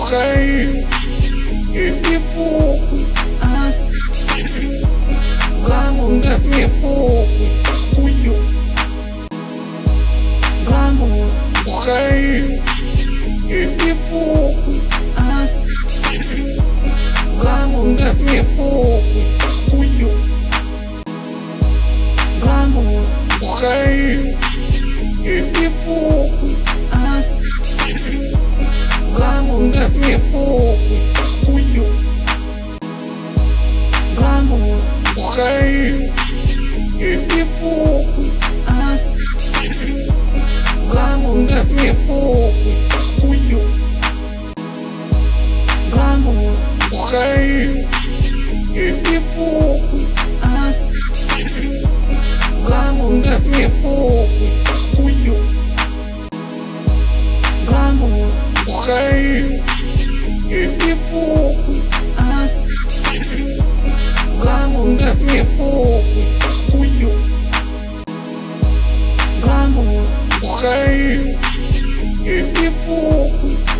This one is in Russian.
бухаю, и мне похуй, гламур, да мне похуй, похую, гламур, бухаю, и мне похуй, гламур, да мне похуй, похую, гламур, бухаю, и мне похуй, гламур, да мне похуй, похую, гламур, бухаю, и мне похуй, гламур, да мне похуй, похую, гламур, бухаю, и мне похуй, гламур, да мне похуй, похую, гламур, бухаю, и мне похуй, гламур, да мне похуй, похую, гламур, бухаю, и мне похуй.